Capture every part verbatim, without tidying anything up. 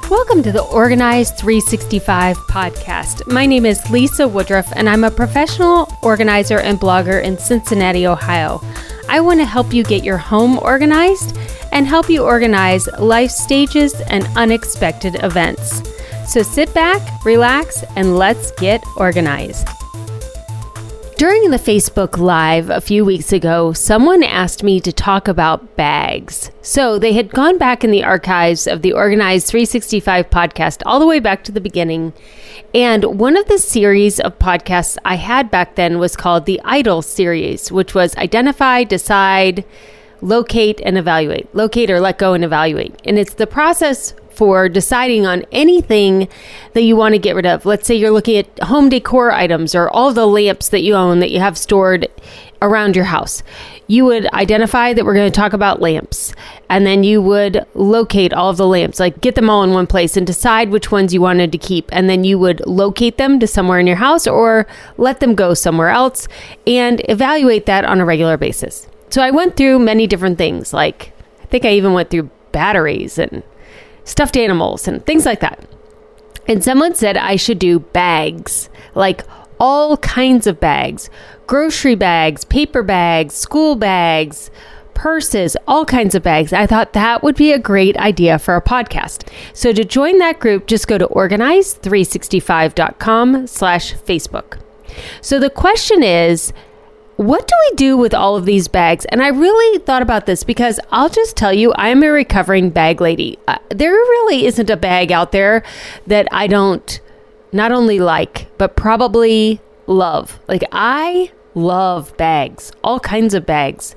Welcome to the Organize three sixty-five podcast. My name is Lisa Woodruff, and I'm a professional organizer and blogger in Cincinnati, Ohio. I want to help you get your home organized and help you organize life stages and unexpected events. So sit back, relax, and let's get organized. During the Facebook Live a few weeks ago, someone asked me to talk about bags. So they had gone back in the archives of the Organize three sixty-five podcast all the way back to the beginning. And one of the series of podcasts I had back then was called the IDLE series, which was identify, decide, locate, and evaluate. Locate or let go and evaluate. And it's the process for deciding on anything that you want to get rid of. Let's say you're looking at home decor items or all the lamps that you own that you have stored around your house. You would identify that we're going to talk about lamps, and then you would locate all of the lamps, like get them all in one place and decide which ones you wanted to keep. And then you would locate them to somewhere in your house or let them go somewhere else and evaluate that on a regular basis. So I went through many different things. Like I think I even went through batteries and stuffed animals and things like that. And someone said I should do bags, like all kinds of bags, grocery bags, paper bags, school bags, purses, all kinds of bags. I thought that would be a great idea for a podcast. So to join that group, just go to organize three sixty-five dot com slash Facebook. So the question is, what do we do with all of these bags? And I really thought about this because I'll just tell you, I am a recovering bag lady. Uh, there really isn't a bag out there that I don't not only like, but probably love. Like I love bags, all kinds of bags.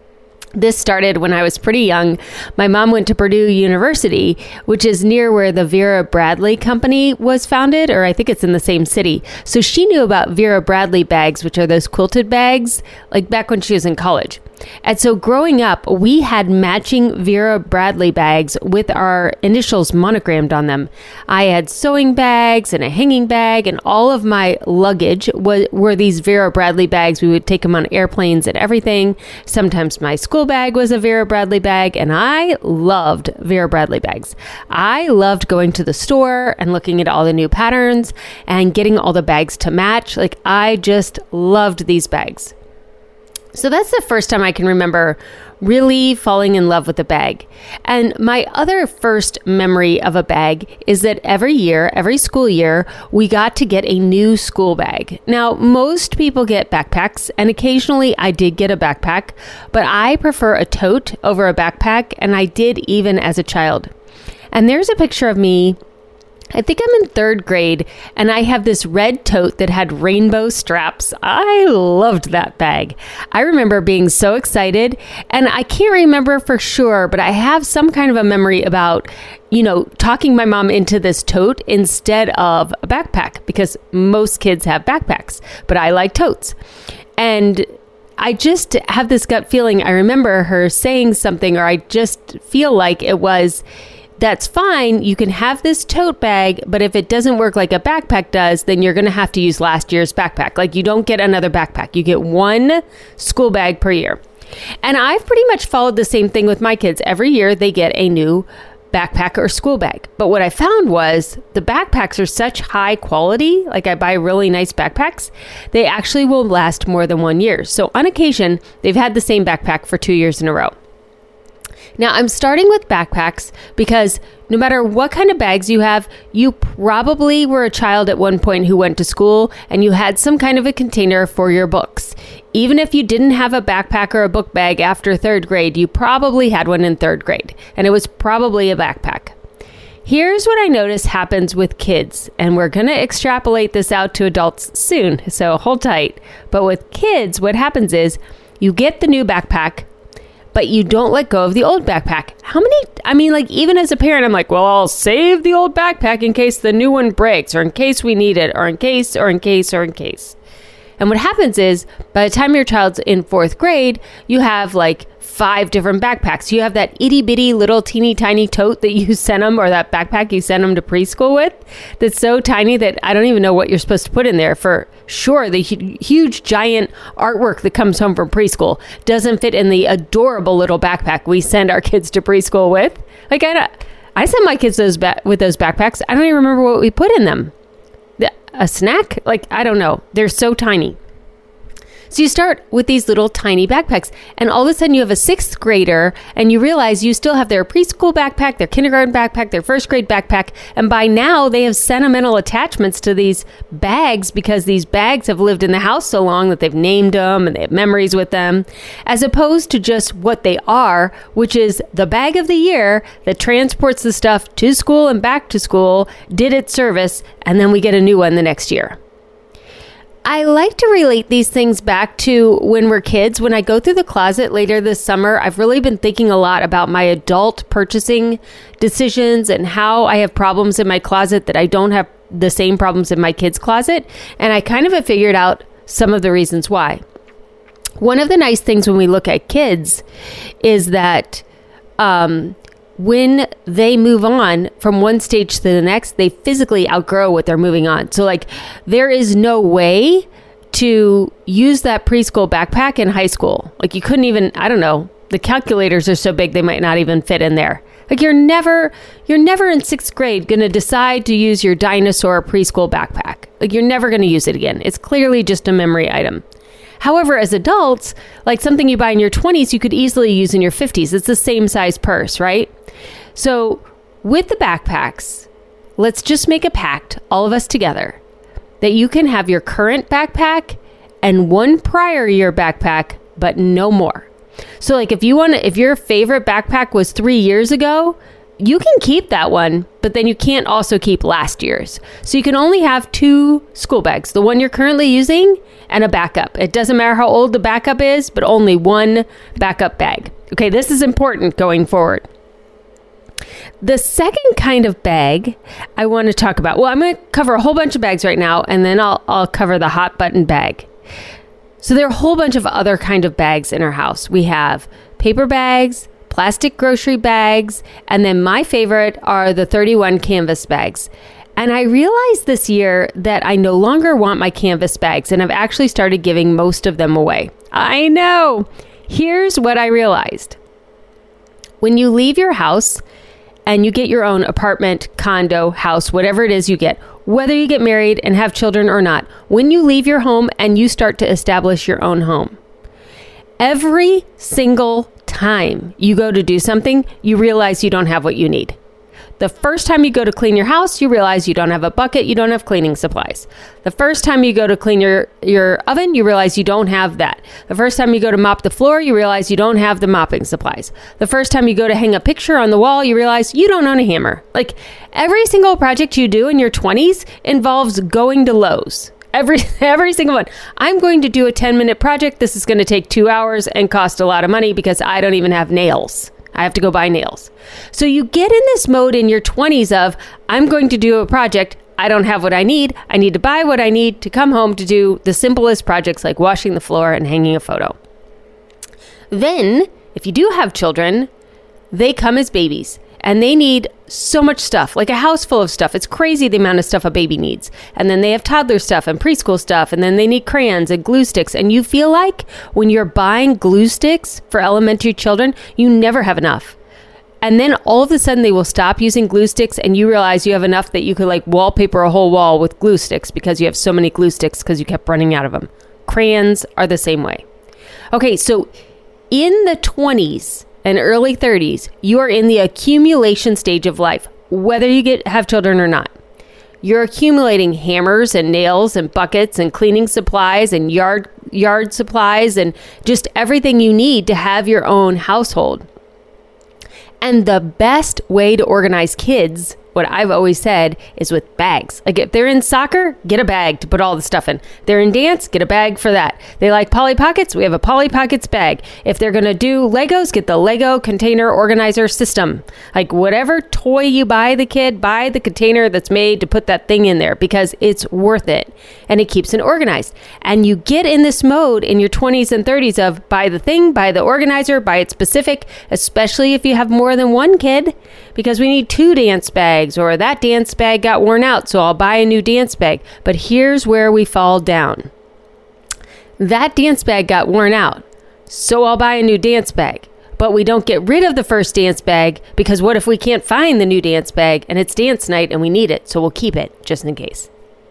This started when I was pretty young. My mom went to Purdue University, which is near where the Vera Bradley company was founded, or I think it's in the same city. So she knew about Vera Bradley bags, which are those quilted bags, like back when she was in college. And so growing up, we had matching Vera Bradley bags with our initials monogrammed on them. I had sewing bags and a hanging bag, and all of my luggage was, were these Vera Bradley bags. We would take them on airplanes and everything. Sometimes my school bag was a Vera Bradley bag, and I loved Vera Bradley bags. I loved going to the store and looking at all the new patterns and getting all the bags to match. Like I just loved these bags. So that's the first time I can remember really falling in love with a bag. And my other first memory of a bag is that every year, every school year, we got to get a new school bag. Now, most people get backpacks, and occasionally I did get a backpack, but I prefer a tote over a backpack, and I did even as a child. And there's a picture of me. I think I'm in third grade, and I have this red tote that had rainbow straps. I loved that bag. I remember being so excited, and I can't remember for sure, but I have some kind of a memory about, you know, talking my mom into this tote instead of a backpack, because most kids have backpacks, but I like totes. And I just have this gut feeling. I remember her saying something, or I just feel like it was, that's fine. You can have this tote bag, but if it doesn't work like a backpack does, then you're going to have to use last year's backpack. Like you don't get another backpack. You get one school bag per year. And I've pretty much followed the same thing with my kids. Every year they get a new backpack or school bag. But what I found was the backpacks are such high quality. Like I buy really nice backpacks. They actually will last more than one year. So on occasion, they've had the same backpack for two years in a row. Now, I'm starting with backpacks because no matter what kind of bags you have, you probably were a child at one point who went to school and you had some kind of a container for your books. Even if you didn't have a backpack or a book bag after third grade, you probably had one in third grade, and it was probably a backpack. Here's what I notice happens with kids, and we're going to extrapolate this out to adults soon, so hold tight. But with kids, what happens is you get the new backpack, but you don't let go of the old backpack. How many, I mean, like even as a parent, I'm like, well, I'll save the old backpack in case the new one breaks, or in case we need it, or in case, or in case, or in case. And what happens is by the time your child's in fourth grade, you have like five different backpacks. You have that itty bitty little teeny tiny tote that you sent them, or that backpack you sent them to preschool with, that's so tiny that I don't even know what you're supposed to put in there. For sure, the hu- huge giant artwork that comes home from preschool doesn't fit in the adorable little backpack we send our kids to preschool with. Like I don't, I sent my kids those ba- with those backpacks. I don't even remember what we put in them. The, a snack? Like, I don't know. They're so tiny. So you start with these little tiny backpacks, and all of a sudden you have a sixth grader, and you realize you still have their preschool backpack, their kindergarten backpack, their first grade backpack, and by now they have sentimental attachments to these bags because these bags have lived in the house so long that they've named them and they have memories with them, as opposed to just what they are, which is the bag of the year that transports the stuff to school and back to school, did its service, and then we get a new one the next year. I like to relate these things back to when we're kids. When I go through the closet later this summer, I've really been thinking a lot about my adult purchasing decisions and how I have problems in my closet that I don't have the same problems in my kids' closet. And I kind of have figured out some of the reasons why. One of the nice things when we look at kids is that um, when they move on from one stage to the next, they physically outgrow what they're moving on. So like there is no way to use that preschool backpack in high school. Like you couldn't even, I don't know, the calculators are so big they might not even fit in there. Like you're never, you're never in sixth grade going to decide to use your dinosaur preschool backpack. Like you're never going to use it again. It's clearly just a memory item. However, as adults, like something you buy in your twenties, you could easily use in your fifties. It's the same size purse, right? So with the backpacks, let's just make a pact, all of us together, that you can have your current backpack and one prior year backpack, but no more. So like if you want to, if your favorite backpack was three years ago, you can keep that one, but then you can't also keep last year's. So you can only have two school bags, the one you're currently using and a backup. It doesn't matter how old the backup is, but only one backup bag. Okay, this is important going forward. The second kind of bag I want to talk about, well, I'm going to cover a whole bunch of bags right now, and then I'll I'll cover the hot button bag. So there are a whole bunch of other kind of bags in our house. We have paper bags, plastic grocery bags, and then my favorite are the thirty-one canvas bags. And I realized this year that I no longer want my canvas bags, and I've actually started giving most of them away. I know. Here's what I realized. When you leave your house and you get your own apartment, condo, house, whatever it is you get, whether you get married and have children or not, when you leave your home and you start to establish your own home, every single time you go to do something, you realize you don't have what you need. The first time you go to clean your house, you realize you don't have a bucket, you don't have cleaning supplies. The first time you go to clean your, your oven, you realize you don't have that. The first time you go to mop the floor, you realize you don't have the mopping supplies. The first time you go to hang a picture on the wall, you realize you don't own a hammer. Like every single project you do in your twenties involves going to Lowe's. Every every single one. I'm going to do a ten minute project. This is going to take two hours and cost a lot of money because I don't even have nails. I have to go buy nails. So you get in this mode in your twenties of, I'm going to do a project. I don't have what I need. I need to buy what I need to come home to do the simplest projects like washing the floor and hanging a photo. Then, if you do have children, they come as babies. And they need so much stuff, like a house full of stuff. It's crazy the amount of stuff a baby needs. And then they have toddler stuff and preschool stuff. And then they need crayons and glue sticks. And you feel like when you're buying glue sticks for elementary children, you never have enough. And then all of a sudden they will stop using glue sticks and you realize you have enough that you could like wallpaper a whole wall with glue sticks because you have so many glue sticks because you kept running out of them. Crayons are the same way. Okay, so in the twenties, and early thirties, you are in the accumulation stage of life, whether you get have children or not. You're accumulating hammers and nails and buckets and cleaning supplies and yard yard supplies and just everything you need to have your own household. And the best way to organize kids, what I've always said, is with bags. Like if they're in soccer, get a bag to put all the stuff in. They're in dance, get a bag for that. They like Polly Pockets, we have a Polly Pockets bag. If they're going to do Legos, get the Lego container organizer system. Like whatever toy you buy the kid, buy the container that's made to put that thing in there because it's worth it and it keeps it organized. And you get in this mode in your twenties and thirties of buy the thing, buy the organizer, buy it specific, especially if you have more than one kid, because we need two dance bags, or that dance bag got worn out, so I'll buy a new dance bag. But here's where we fall down. That dance bag got worn out, so I'll buy a new dance bag. but we don't get rid of the first dance bag because what if we can't find the new dance bag and it's dance night and we need it, so we'll keep it just in case.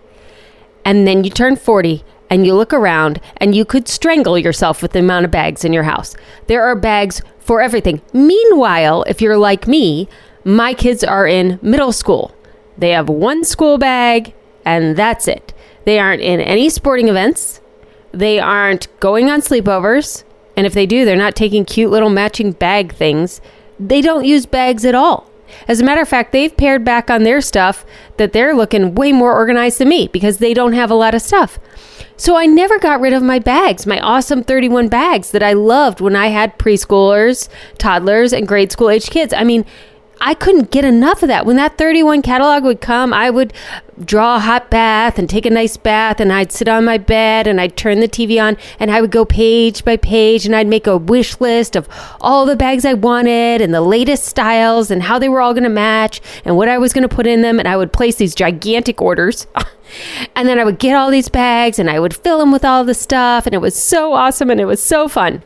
And then you turn forty and you look around and you could strangle yourself with the amount of bags in your house. There are bags for everything. Meanwhile, if you're like me, my kids are in middle school. They have one school bag and that's it. They aren't in any sporting events. They aren't going on sleepovers. And if they do, they're not taking cute little matching bag things. They don't use bags at all. As a matter of fact, they've pared back on their stuff that they're looking way more organized than me because they don't have a lot of stuff. So I never got rid of my bags, my awesome thirty-one bags that I loved when I had preschoolers, toddlers, and grade school age kids. I mean, I couldn't get enough of that. When that thirty-one catalog would come, I would draw a hot bath and take a nice bath, and I'd sit on my bed and I'd turn the T V on and I would go page by page and I'd make a wish list of all the bags I wanted and the latest styles and how they were all going to match and what I was going to put in them. And I would place these gigantic orders and then I would get all these bags and I would fill them with all the stuff, and it was so awesome and it was so fun.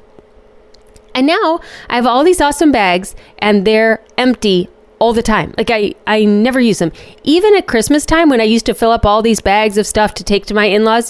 And now I have all these awesome bags and they're empty all the time. Like I, I never use them. Even at Christmas time when I used to fill up all these bags of stuff to take to my in-laws,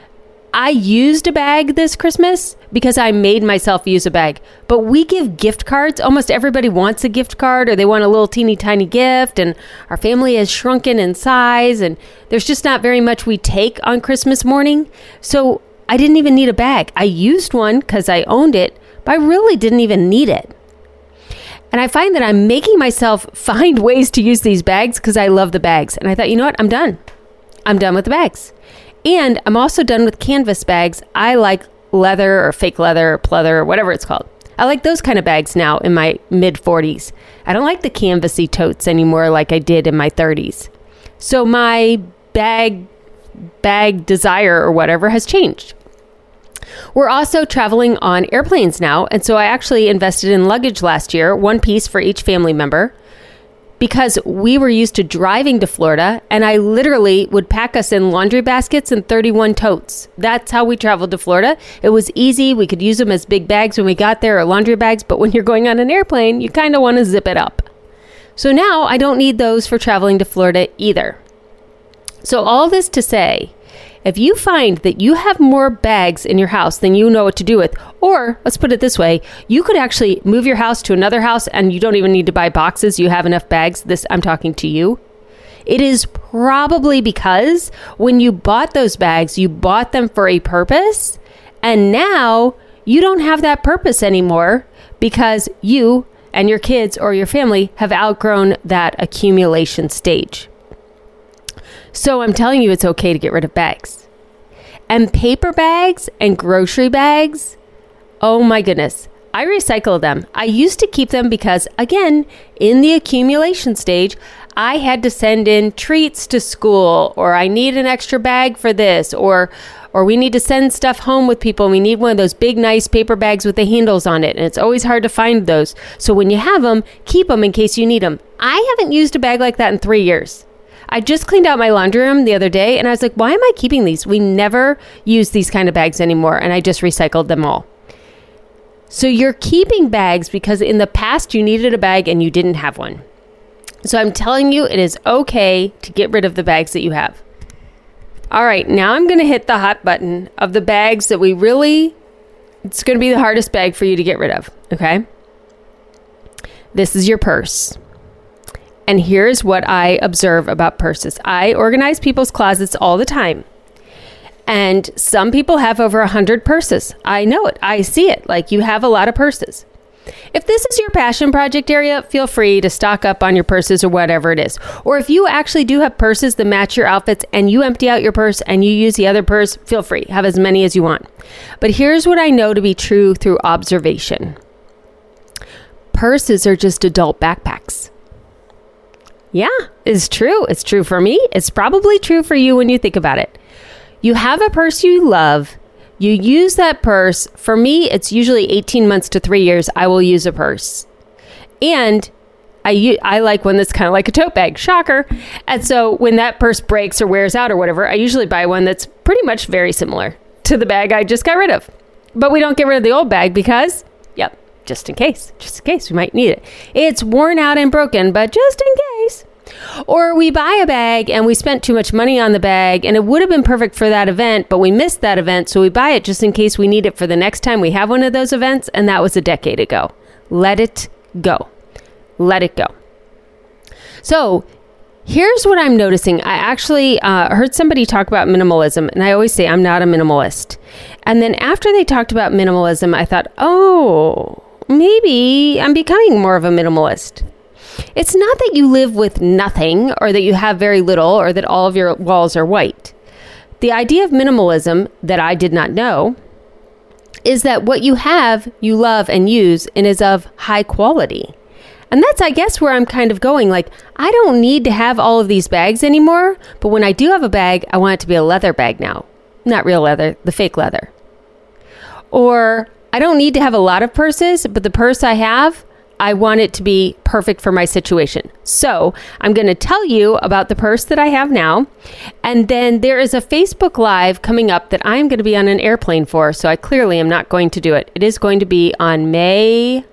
I used a bag this Christmas because I made myself use a bag. But we give gift cards. Almost everybody wants a gift card or they want a little teeny tiny gift, and our family has shrunken in size and there's just not very much we take on Christmas morning. So I didn't even need a bag. I used one because I owned it, but I really didn't even need it. And I find that I'm making myself find ways to use these bags because I love the bags. And I thought, you know what? I'm done. I'm done with the bags. And I'm also done with canvas bags. I like leather or fake leather or pleather or whatever it's called. I like those kind of bags now in my mid forties. I don't like the canvasy totes anymore like I did in my thirties. So my bag, bag desire or whatever has changed. We're also traveling on airplanes now, and so I actually invested in luggage last year, one piece for each family member, because we were used to driving to Florida, and I literally would pack us in laundry baskets and thirty-one totes. That's how we traveled to Florida. It was easy. We could use them as big bags when we got there, or laundry bags, but when you're going on an airplane, you kind of want to zip it up. So now I don't need those for traveling to Florida either. So all this to say, if you find that you have more bags in your house than you know what to do with, or let's put it this way, you could actually move your house to another house and you don't even need to buy boxes. You have enough bags. This, I'm talking to you. It is probably because when you bought those bags, you bought them for a purpose, and now you don't have that purpose anymore because you and your kids or your family have outgrown that accumulation stage. So I'm telling you, it's okay to get rid of bags. And paper bags and grocery bags, oh my goodness, I recycle them. I used to keep them because, again, in the accumulation stage, I had to send in treats to school, or I need an extra bag for this, or or we need to send stuff home with people. We need one of those big, nice paper bags with the handles on it, and it's always hard to find those. So when you have them, keep them in case you need them. I haven't used a bag like that in three years. I just cleaned out my laundry room the other day and I was like, why am I keeping these? We never use these kind of bags anymore. And I just recycled them all. So you're keeping bags because in the past you needed a bag and you didn't have one. So I'm telling you, it is okay to get rid of the bags that you have. All right, now I'm going to hit the hot button of the bags that we really, it's going to be the hardest bag for you to get rid of. Okay. This is your purse. And here's what I observe about purses. I organize people's closets all the time. And some people have over one hundred purses. I know it. I see it. Like, you have a lot of purses. If this is your passion project area, feel free to stock up on your purses or whatever it is. Or if you actually do have purses that match your outfits and you empty out your purse and you use the other purse, feel free. Have as many as you want. But here's what I know to be true through observation. Purses are just adult backpacks. Yeah, it's true. It's true for me. It's probably true for you when you think about it. You have a purse you love. You use that purse. For me, it's usually eighteen months to three years. I will use a purse. And I, I like one that's kind of like a tote bag. Shocker. And so when that purse breaks or wears out or whatever, I usually buy one that's pretty much very similar to the bag I just got rid of. But we don't get rid of the old bag because, yep, just in case, just in case we might need it. It's worn out and broken, but just in case. Or we buy a bag and we spent too much money on the bag and it would have been perfect for that event, but we missed that event. So we buy it just in case we need it for the next time we have one of those events. And that was a decade ago. Let it go. Let it go. So here's what I'm noticing. I actually uh, heard somebody talk about minimalism, and I always say I'm not a minimalist. And then after they talked about minimalism, I thought, oh, maybe I'm becoming more of a minimalist. It's not that you live with nothing or that you have very little or that all of your walls are white. The idea of minimalism that I did not know is that what you have, you love and use and is of high quality. And that's, I guess, where I'm kind of going. Like, I don't need to have all of these bags anymore. But when I do have a bag, I want it to be a leather bag now. Not real leather, the fake leather. Or I don't need to have a lot of purses, but the purse I have, I want it to be perfect for my situation. So I'm going to tell you about the purse that I have now. And then there is a Facebook Live coming up that I'm going to be on an airplane for. So I clearly am not going to do it. It is going to be on May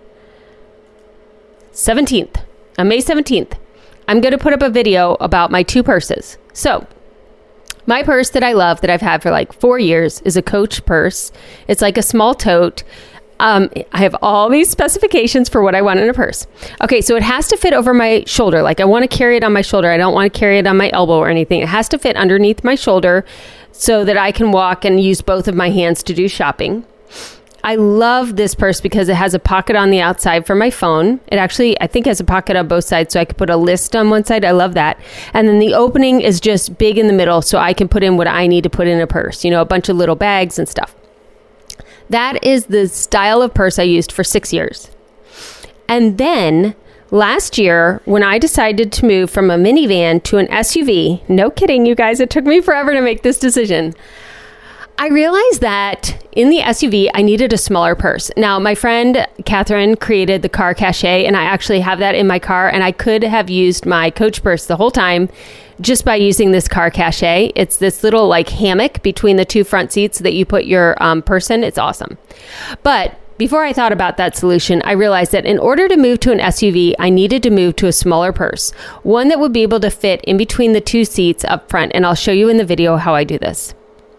seventeenth. On May seventeenth, I'm going to put up a video about my two purses. So my purse that I love that I've had for like four years is a Coach purse. It's like a small tote. Um, I have all these specifications for what I want in a purse. Okay, so it has to fit over my shoulder. Like I want to carry it on my shoulder. I don't want to carry it on my elbow or anything. It has to fit underneath my shoulder so that I can walk and use both of my hands to do shopping. I love this purse because it has a pocket on the outside for my phone. It actually, I think, has a pocket on both sides, so I could put a list on one side. I love that. And then the opening is just big in the middle, so I can put in what I need to put in a purse. You know, a bunch of little bags and stuff. That is the style of purse I used for six years. And then last year, when I decided to move from a minivan to an S U V, no kidding, you guys, it took me forever to make this decision. I realized that in the S U V, I needed a smaller purse. Now, my friend Catherine created the car cache, and I actually have that in my car, and I could have used my Coach purse the whole time just by using this car cache. It's this little like hammock between the two front seats that you put your um, purse in. It's awesome. But before I thought about that solution, I realized that in order to move to an S U V, I needed to move to a smaller purse, one that would be able to fit in between the two seats up front, and I'll show you in the video how I do this.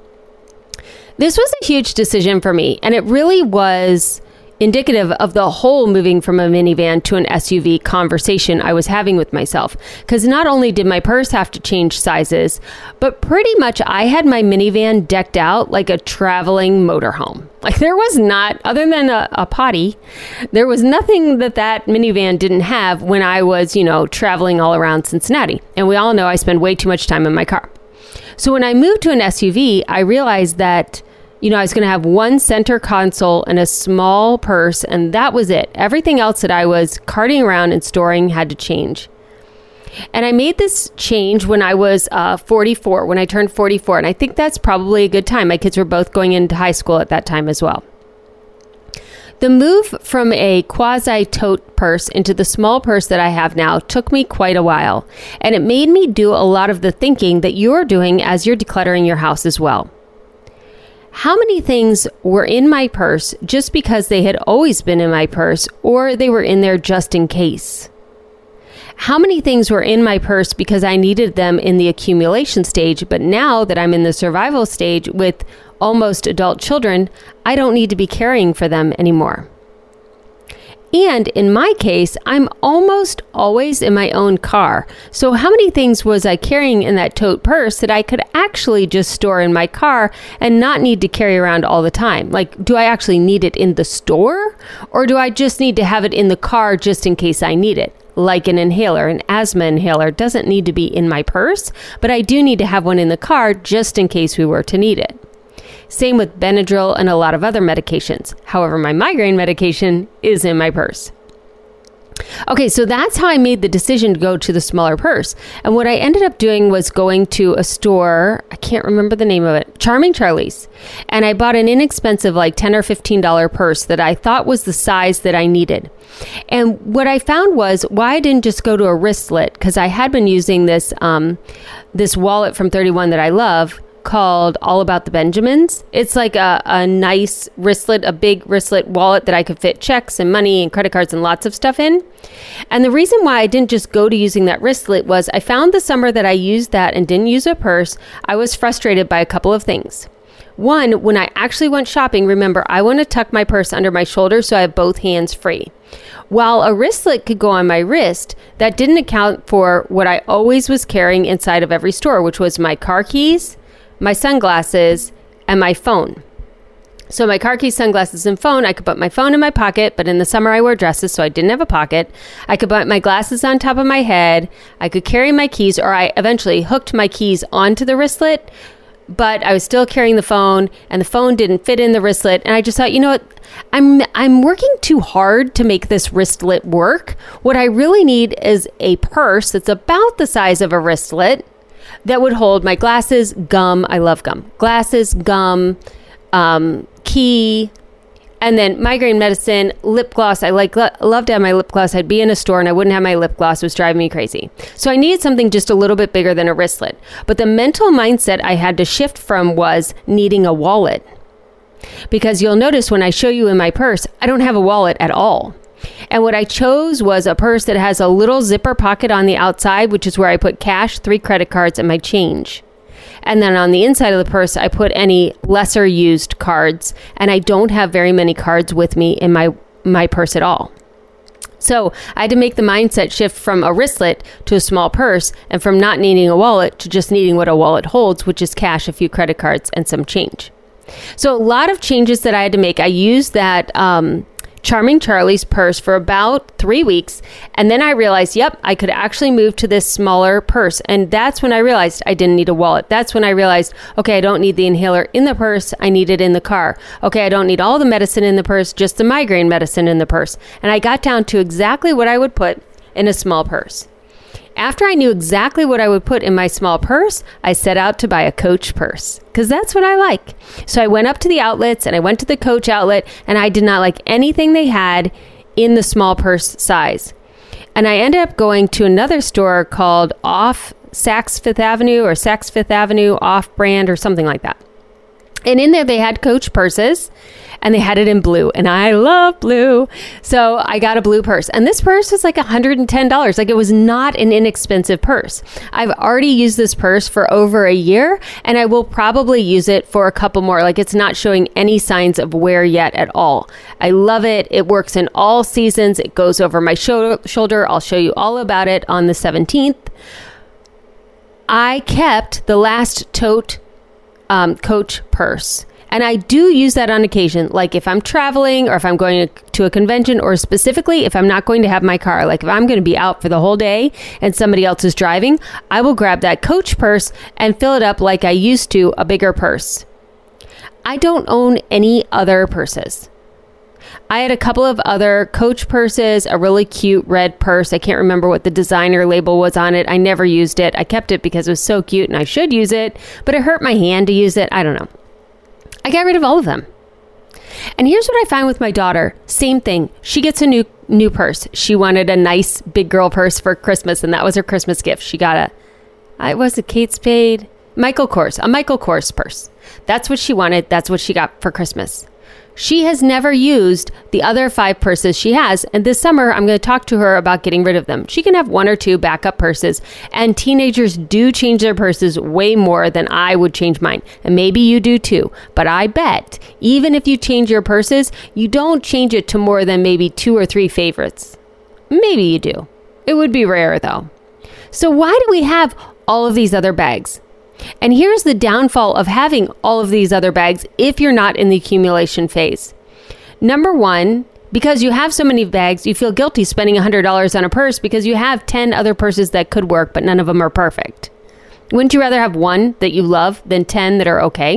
This was a huge decision for me, and it really was indicative of the whole moving from a minivan to an S U V conversation I was having with myself. Because not only did my purse have to change sizes, but pretty much I had my minivan decked out like a traveling motorhome. Like there was not, other than a, a potty, there was nothing that that minivan didn't have when I was, you know, traveling all around Cincinnati. And we all know I spend way too much time in my car. So when I moved to an S U V, I realized that, you know, I was going to have one center console and a small purse, and that was it. Everything else that I was carting around and storing had to change. And I made this change when I was uh, forty-four, when I turned forty-four, and I think that's probably a good time. My kids were both going into high school at that time as well. The move from a quasi-tote purse into the small purse that I have now took me quite a while, and it made me do a lot of the thinking that you're doing as you're decluttering your house as well. How many things were in my purse just because they had always been in my purse, or they were in there just in case? How many things were in my purse because I needed them in the accumulation stage, but now that I'm in the survival stage with almost adult children, I don't need to be caring for them anymore. And in my case, I'm almost always in my own car. So how many things was I carrying in that tote purse that I could actually just store in my car and not need to carry around all the time? Like, do I actually need it in the store? Or do I just need to have it in the car just in case I need it? Like an inhaler, an asthma inhaler doesn't need to be in my purse, but I do need to have one in the car just in case we were to need it. Same with Benadryl and a lot of other medications. However, my migraine medication is in my purse. Okay, so that's how I made the decision to go to the smaller purse. And what I ended up doing was going to a store, I can't remember the name of it, Charming Charlie's. And I bought an inexpensive like ten or fifteen dollars purse that I thought was the size that I needed. And what I found was why I didn't just go to a wristlet, because I had been using this um, this wallet from thirty-one that I love, called All About the Benjamins. It's like a, a nice wristlet, a big wristlet wallet that I could fit checks and money and credit cards and lots of stuff in. And the reason why I didn't just go to using that wristlet was I found the summer that I used that and didn't use a purse, I was frustrated by a couple of things. One, when I actually went shopping, remember, I want to tuck my purse under my shoulder so I have both hands free. While a wristlet could go on my wrist, that didn't account for what I always was carrying inside of every store, which was my car keys, my sunglasses, and my phone. So my car keys, sunglasses, and phone, I could put my phone in my pocket, but in the summer I wore dresses, so I didn't have a pocket. I could put my glasses on top of my head. I could carry my keys, or I eventually hooked my keys onto the wristlet, but I was still carrying the phone, and the phone didn't fit in the wristlet. And I just thought, you know what? I'm I'm working too hard to make this wristlet work. What I really need is a purse that's about the size of a wristlet that would hold my glasses, gum. I love gum. Glasses, gum, um, key, and then migraine medicine, lip gloss. I like love to have my lip gloss. I'd be in a store and I wouldn't have my lip gloss. It was driving me crazy. So I needed something just a little bit bigger than a wristlet. But the mental mindset I had to shift from was needing a wallet. Because you'll notice when I show you in my purse, I don't have a wallet at all. And what I chose was a purse that has a little zipper pocket on the outside, which is where I put cash, three credit cards, and my change. And then on the inside of the purse, I put any lesser used cards. And I don't have very many cards with me in my, my purse at all. So I had to make the mindset shift from a wristlet to a small purse, and from not needing a wallet to just needing what a wallet holds, which is cash, a few credit cards, and some change. So a lot of changes that I had to make. I used that um, Charming Charlie's purse for about three weeks. And then I realized, yep, I could actually move to this smaller purse. And that's when I realized I didn't need a wallet. That's when I realized, okay, I don't need the inhaler in the purse. I need it in the car. Okay, I don't need all the medicine in the purse, just the migraine medicine in the purse. And I got down to exactly what I would put in a small purse. After I knew exactly what I would put in my small purse, I set out to buy a Coach purse because that's what I like. So I went up to the outlets and I went to the Coach outlet, and I did not like anything they had in the small purse size. And I ended up going to another store called Off Saks Fifth Avenue or Saks Fifth Avenue Off Brand or something like that. And in there they had Coach purses, and they had it in blue, and I love blue. So I got a blue purse, and this purse was like one hundred ten dollars. Like, it was not an inexpensive purse. I've already used this purse for over a year, and I will probably use it for a couple more. Like, it's not showing any signs of wear yet at all. I love it. It works in all seasons. It goes over my sho- shoulder. I'll show you all about it on the seventeenth. I kept the last tote um, Coach purse. And I do use that on occasion, like if I'm traveling or if I'm going to a convention, or specifically if I'm not going to have my car. Like if I'm going to be out for the whole day and somebody else is driving, I will grab that Coach purse and fill it up like I used to a bigger purse. I don't own any other purses. I had a couple of other Coach purses, a really cute red purse. I can't remember what the designer label was on it. I never used it. I kept it because it was so cute and I should use it, but it hurt my hand to use it. I don't know. I got rid of all of them. And here's what I find with my daughter. Same thing. She gets a new new purse. She wanted a nice big girl purse for Christmas, and that was her Christmas gift. She got a, it was a Kate Spade, Michael Kors, a Michael Kors purse. That's what she wanted. That's what she got for Christmas. She has never used the other five purses she has, and this summer I'm going to talk to her about getting rid of them. She can have one or two backup purses, and teenagers do change their purses way more than I would change mine, and maybe you do too. But I bet even if you change your purses, you don't change it to more than maybe two or three favorites. Maybe you do. It would be rare though. So why do we have all of these other bags? And here's the downfall of having all of these other bags if you're not in the accumulation phase. Number one, because you have so many bags, you feel guilty spending one hundred dollars on a purse because you have ten other purses that could work, but none of them are perfect. Wouldn't you rather have one that you love than ten that are okay?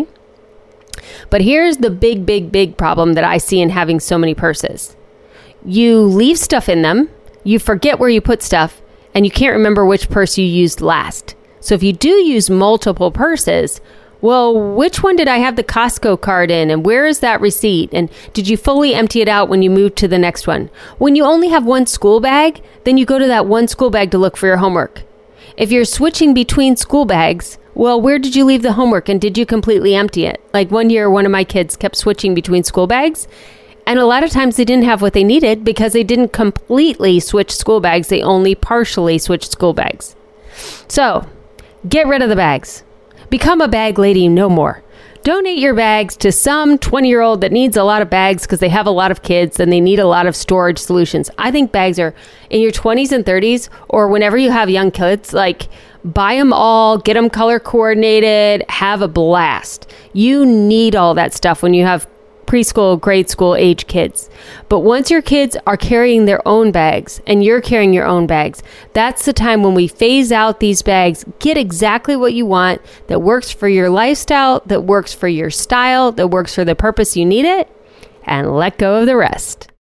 But here's the big, big, big problem that I see in having so many purses. You leave stuff in them, you forget where you put stuff, and you can't remember which purse you used last. So if you do use multiple purses, well, which one did I have the Costco card in, and where is that receipt? And did you fully empty it out when you moved to the next one? When you only have one school bag, then you go to that one school bag to look for your homework. If you're switching between school bags, well, where did you leave the homework and did you completely empty it? Like one year, one of my kids kept switching between school bags. And a lot of times they didn't have what they needed because they didn't completely switch school bags. They only partially switched school bags. So get rid of the bags. Become a bag lady no more. Donate your bags to some twenty-year-old that needs a lot of bags because they have a lot of kids and they need a lot of storage solutions. I think bags are in your twenties and thirties or whenever you have young kids, like buy them all, get them color coordinated, have a blast. You need all that stuff when you have preschool, grade school age kids. But once your kids are carrying their own bags and you're carrying your own bags, that's the time when we phase out these bags, get exactly what you want that works for your lifestyle, that works for your style, that works for the purpose you need it, and let go of the rest.